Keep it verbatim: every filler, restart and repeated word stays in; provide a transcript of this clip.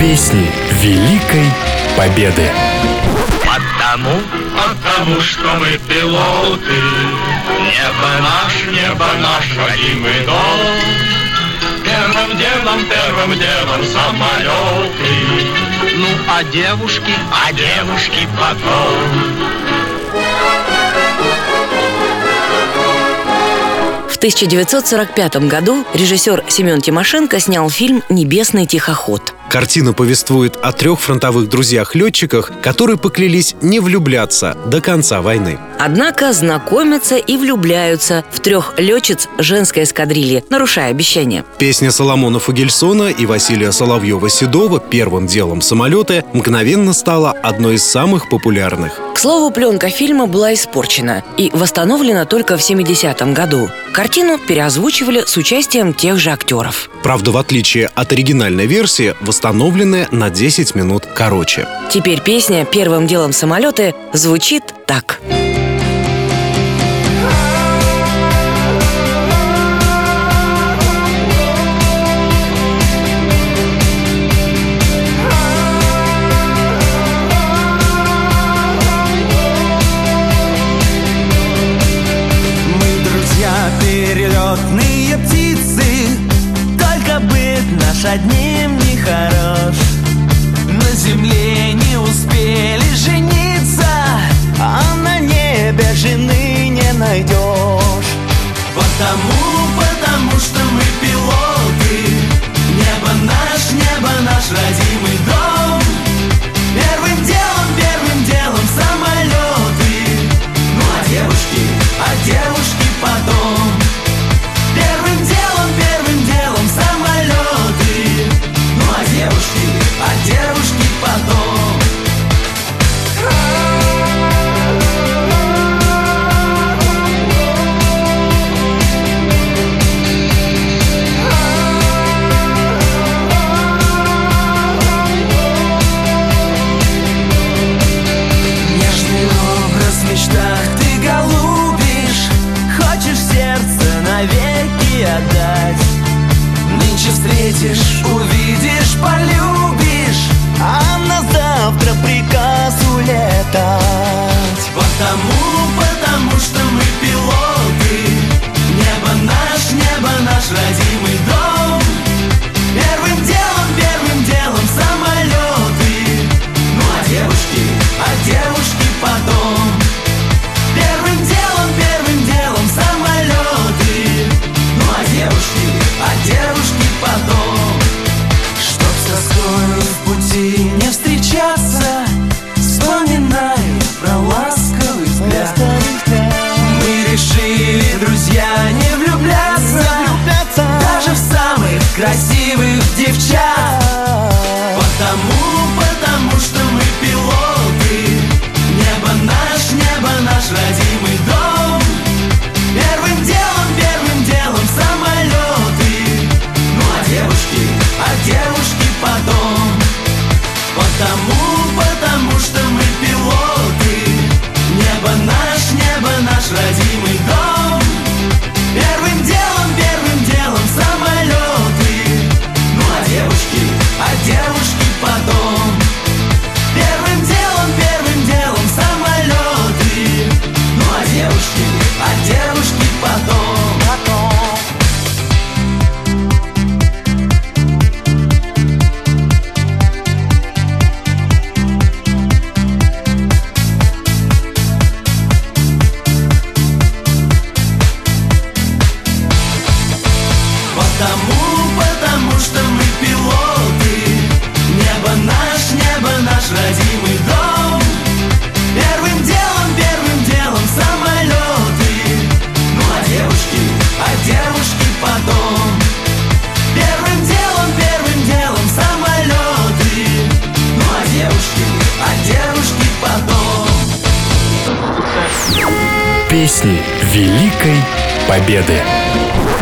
Песни Великой Победы. Потому, потому что мы пилоты, небо наш, небо наш родимый дом. Первым делом, первым делом самолеты. Ну, а девушки, а девушки потом. В тысяча девятьсот сорок пятом году режиссер Семен Тимошенко снял фильм «Небесный тихоход». Картина повествует о трех фронтовых друзьях-летчиках, которые поклялись не влюбляться до конца войны. Однако знакомятся и влюбляются в трех летчиц женской эскадрильи, нарушая обещание. Песня Соломона Фугельсона и Василия Соловьева-Седова «Первым делом самолеты» мгновенно стала одной из самых популярных. К слову, пленка фильма была испорчена и восстановлена только в семидесятом году. Картину переозвучивали с участием тех же актеров. Правда, в отличие от оригинальной версии, восстановленная на десять минут короче. Теперь песня «Первым делом самолеты» звучит так. Перелетные птицы, только быт наш одним не хорош. На земле не успели жениться, а на небе жены не найдешь. Потому, потому что мы пилоты, небо наш, небо наш родимый дом. Первым делом, первым делом самолеты. Ну а девушки, а девушки потом. Первым делом, первым делом самолеты. Ну а девушки, а девушки потом. Нежный образ в мечтах ты голубишь, хочешь сердце навеки отдать. Нынче встретишь, увидишь, полюбишь, а на завтра приказ улетать. Потому, потому что мы пилоты, небо наш, небо наш родимый дом. Первым делом, первым делом самолеты. Ну а девушки, а девушки потом. Первым делом, первым делом самолеты. Ну а девушки, а девушки потом. Чтоб с тоской в пути не встречаться, вспоминаю про ласковый взгляд. Мы решили, друзья, не влюбляться, даже в самых красивых девчат. Потому, потому что мы пилоты, небо наш, небо наш родимый дом. Первым делом, первым делом самолеты. Ну а девушки, а девушки потом. Потому, потому что мы пилоты, небо наш, небо наш родимый дом. Первым делом, первым делом самолеты. Ну а девушки, а девушки потом. Первым делом, первым делом самолеты. Ну а девушки, а девушки потом. Потому, потому что мы пилоты, небо наш, небо наш родимый дом. Первым делом, первым делом самолеты. Ну а девушки, а девушки потом. Первым делом, первым делом самолеты. Ну а девушки, а девушки потом. Песни Великой Победы.